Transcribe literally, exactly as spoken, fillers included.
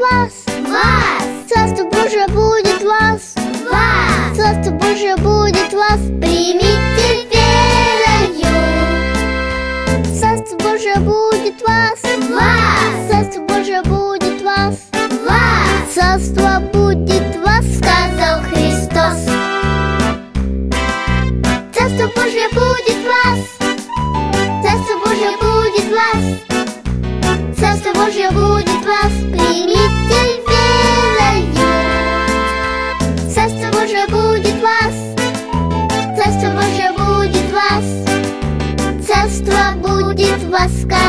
вас. Вас! Царство Божие будет вас. Вас! Царство Божие будет вас. Примите верою. Царство Божие будет вас. Вас! Царство Божие будет вас. Вас! Царство будет вас, Сказал Христос. Царство Божие будет вас. Царство Божие будет вас. Царство Божие будет вас. Примите верою. Царство Божие будет вас. Царство Божие будет вас. Царство будет вас.